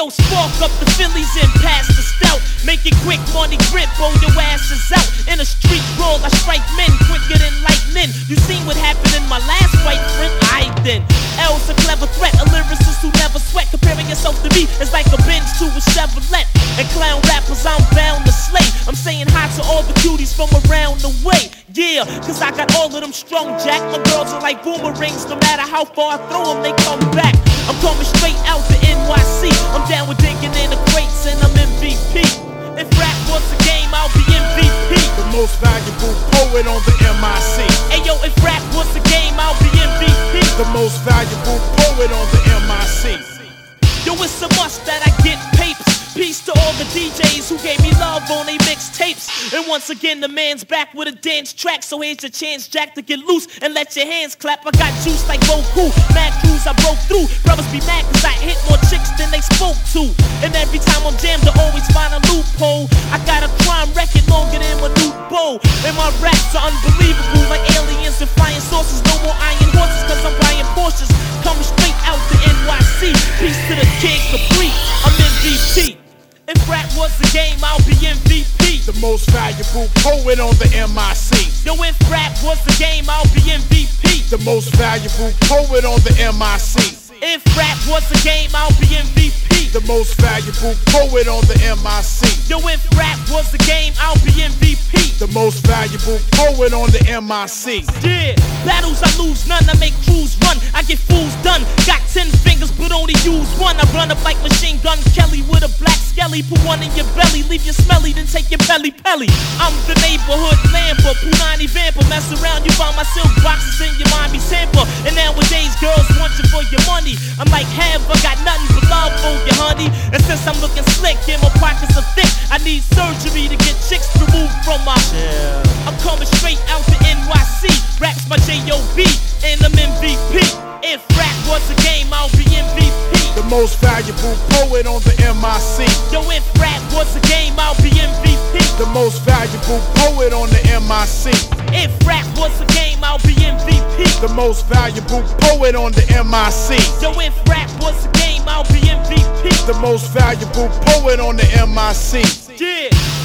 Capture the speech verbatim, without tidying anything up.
Ayo, spark up the Phillies and pass the stout. Make it quick, money grip, blow your asses out. In a street brawl, I strike men quicker than lightning. You seen what happened in my last fight, friend? I then. L's a clever threat, a lyricist who never sweat. Comparing yourself to me is like a Benz to a Chevrolet. And clown rappers, I'm bound to slay. I'm saying hi to all the cuties from around the way. Yeah, cause I got all of them strong, Jack. My girls are like boomerangs, no matter how far I throw them, they come back. I'm coming straight out to N Y C. I'm down with digging in the crates and I'm M V P. If rap was a game, I'll be M V P. The most valuable poet on the M I C. Ayo, if rap was a game, I'll be M V P. The most valuable poet on the M I C. Yo, it's a must that I get papers. Peace to all the D Js who gave me love on they mixtapes. And once again, the man's back with a dance track. So here's your chance, Jack, to get loose and let your hands clap. I got juice like Goku, mad crews I broke through. Brothers be mad cause I hit more chicks than they spoke to. And every time I'm jammed, I always find a loophole. I got a crime record longer than my new bow. And my raps are unbelievable, like aliens and flying saucers. No more iron horses cause I'm buying Porsches. Coming straight out to N Y C. Peace to the Kid Capri, I'm M V P. If rap was a game, I'll be M V P. The most valuable poet on the M I C. Yo, if rap was a game, I'll be M V P. The most valuable poet on the M I C. If rap was a game, I'll be M V P. The most valuable poet on the M I C. Yo, if rap was a game, I'll be M V P. The most valuable poet on the M I C. Yeah, battles I lose none, I make crews run, I get fools done. Got ten fingers but only use one. I run up like Machine Gun Kelly with a black skelly. Put one in your belly, leave you smelly, then take your belly pelly. I'm the neighborhood lamper, Punani vamper. Mess around, you find my silk boxes in your mommy's hamper. And nowadays girls want you for your money. I'm like, have I got nothing but love for you, honey. And since I'm looking slick and my pockets are thick, I need surgery to get chicks removed from my yeah. I'm coming straight out to N Y C. Rap's my J O B and I'm M V P. If rap was a game, I'll be M V P. The most valuable poet on the M I C. Yo, if rap was a game, I'll be M V P. The most valuable poet on the M I C. If rap was a game, I'll be M V P. The most valuable poet on the M I C. Yo, if rap was a game, I'll be M V P. The most valuable poet on the M I C. Yeah.